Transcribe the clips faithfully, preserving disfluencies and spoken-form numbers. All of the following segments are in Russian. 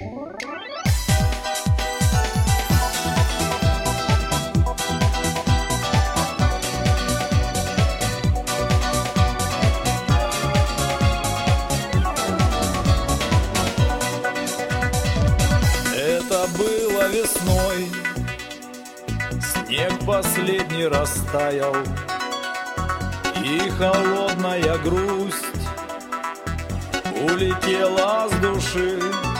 Это было весной, снег последний растаял, и холодная грусть улетела с души.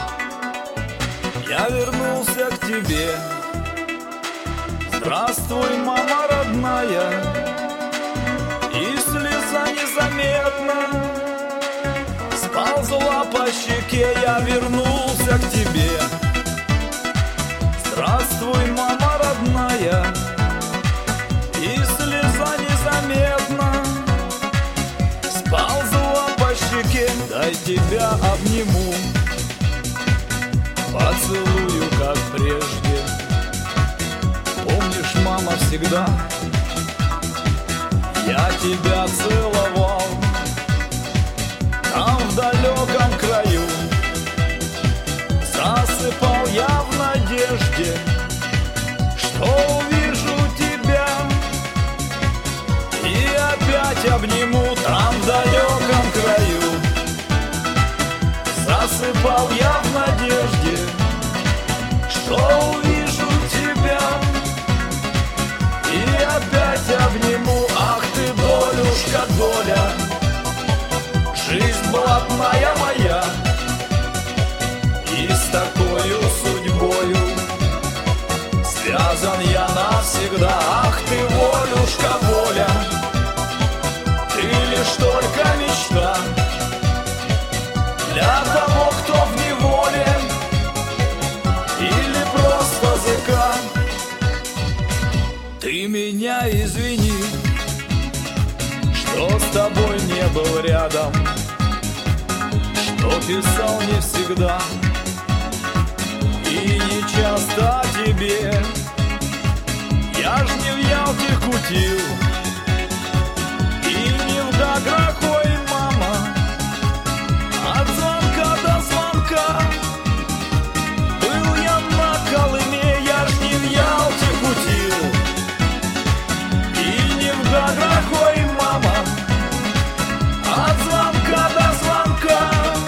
Я вернулся к тебе. Здравствуй, мама родная. И слеза незаметно сползла по щеке. Я вернулся к тебе. Здравствуй, мама родная. И слеза незаметно сползла по щеке. Дай тебя обниму, поцелую, как прежде. Помнишь, мама, всегда я тебя целовал там, в далеком краю. Засыпал я в надежде, что увижу тебя и опять обниму там, в далеком краю. Засыпал я в надежде, что увижу тебя и опять обниму. Ах ты, долюшка, доля, жизнь блатная моя, и с такою судьбою связан я навсегда. Ах ты, волюшка, воля, ты лишь только мечта для того, кто в неволе или просто зыка. Ты меня извини, что с тобой не был рядом, что писал не всегда и не часто тебе. Я ж не в Ялте кутил и не в Гаграх, ой, мама. От звонка до звонка был я на Колыме. Я ж не в Ялте кутил и не в Гаграх, ой, мама. От звонка до звонка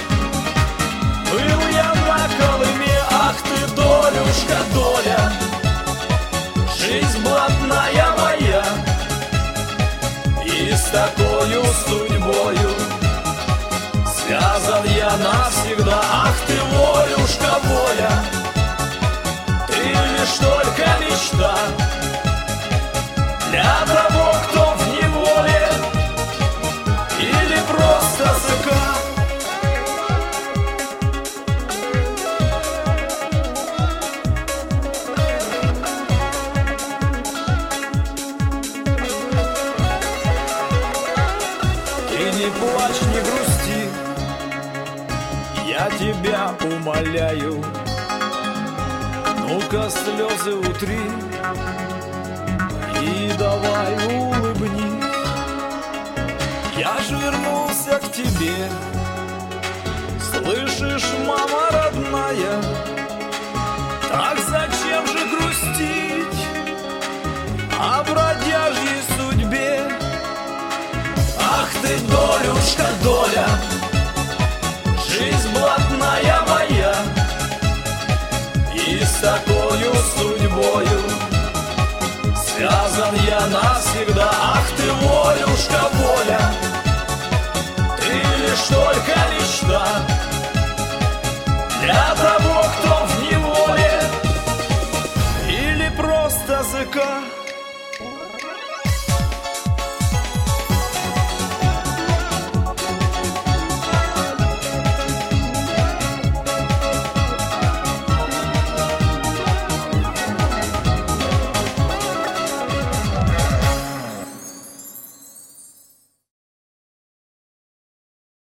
был я на Колыме. Ах ты, долюшка, доля, жизнь блатная моя, и с такою судьбою связан я навсегда. Ах ты, волюшка, воля, ты лишь только мечта для того, кто в неволе или просто зыка. Ты не плачь, не грусти, я тебя умоляю. Ну-ка слезы утри и давай улыбнись. Я ж вернулся к тебе. Слышишь, мама родная, так зачем же грустить о бродяжьей судьбе? Ах ты, долюшка, доля, жизнь блатная моя, и с такою судьбою связан я навсегда. Ах ты, волюшка, воля, ты лишь только мечта для того, кто в неволе или просто зыка.